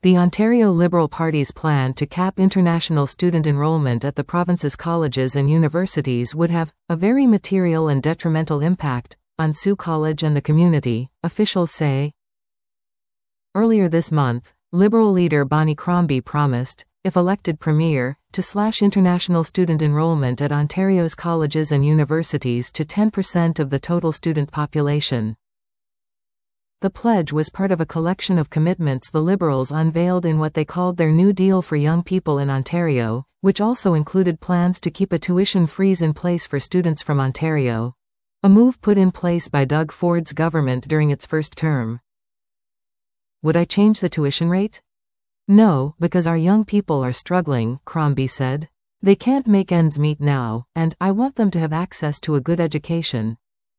The Ontario Liberal Party's plan to cap international student enrollment at the province's colleges and universities would have a very material and detrimental impact on Sault College and the community, officials say. Earlier this month, Liberal leader Bonnie Crombie promised, if elected premier, to slash international student enrollment at Ontario's colleges and universities to 10% of the total student population. The pledge was part of a collection of commitments the Liberals unveiled in what they called their New Deal for Young People in Ontario, which also included plans to keep a tuition freeze in place for students from Ontario, a move put in place by Doug Ford's government during its first term. Would I change the tuition rate? No, because our young people are struggling, Crombie said. They can't make ends meet now, and I want them to have access to a good education.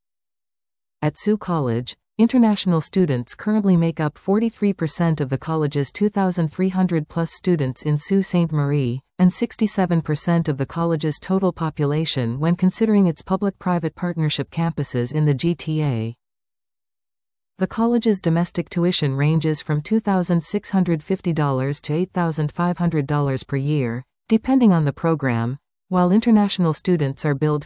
At Sault College, international students currently make up 43% of the college's 2,300-plus students in Sault Ste. Marie, and 67% of the college's total population when considering its public-private partnership campuses in the GTA. The college's domestic tuition ranges from $2,650 to $8,500 per year, depending on the program, while international students are billed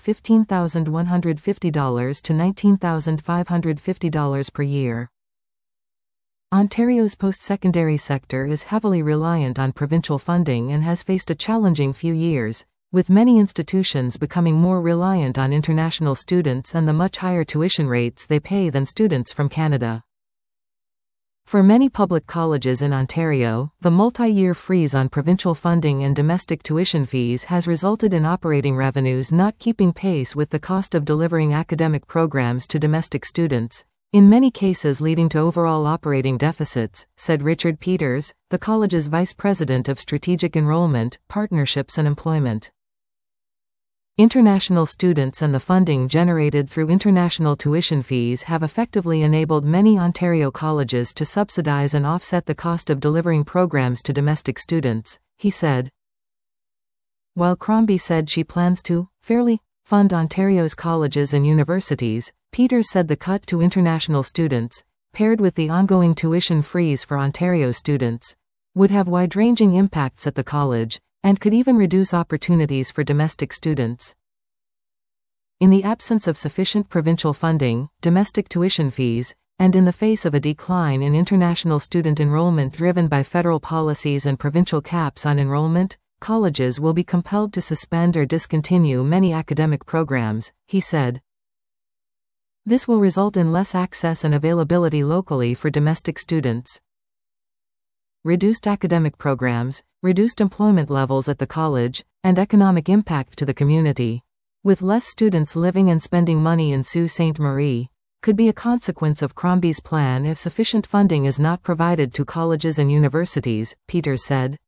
$15,150 to $19,550 per year. Ontario's post-secondary sector is heavily reliant on provincial funding and has faced a challenging few years, with many institutions becoming more reliant on international students and the much higher tuition rates they pay than students from Canada. For many public colleges in Ontario, the multi-year freeze on provincial funding and domestic tuition fees has resulted in operating revenues not keeping pace with the cost of delivering academic programs to domestic students, in many cases leading to overall operating deficits, said Richard Peters, the college's vice president of strategic enrollment, partnerships and employment. International students and the funding generated through international tuition fees have effectively enabled many Ontario colleges to subsidize and offset the cost of delivering programs to domestic students, he said. While Crombie said she plans to fairly fund Ontario's colleges and universities, Peters said the cut to international students, paired with the ongoing tuition freeze for Ontario students, would have wide-ranging impacts at the college, and could even reduce opportunities for domestic students. In the absence of sufficient provincial funding, domestic tuition fees, and in the face of a decline in international student enrollment driven by federal policies and provincial caps on enrollment, colleges will be compelled to suspend or discontinue many academic programs, he said. This will result in less access and availability locally for domestic students. Reduced academic programs, reduced employment levels at the college, and economic impact to the community, with less students living and spending money in Sault Ste. Marie, could be a consequence of Crombie's plan if sufficient funding is not provided to colleges and universities, Peters said.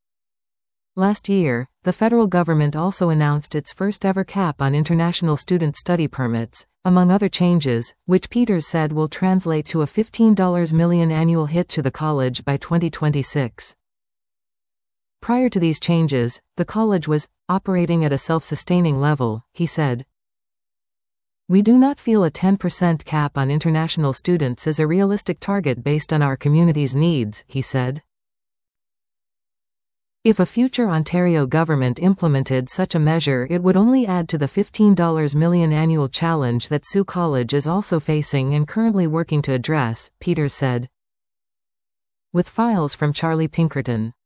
Last year, the federal government also announced its first-ever cap on international student study permits, among other changes, which Peters said will translate to a $15 million annual hit to the college by 2026. Prior to these changes, the college was operating at a self-sustaining level, he said. We do not feel a 10% cap on international students is a realistic target based on our community's needs, he said. If a future Ontario government implemented such a measure, it would only add to the $15 million annual challenge that Sault College is also facing and currently working to address, Peters said. With files from Charlie Pinkerton.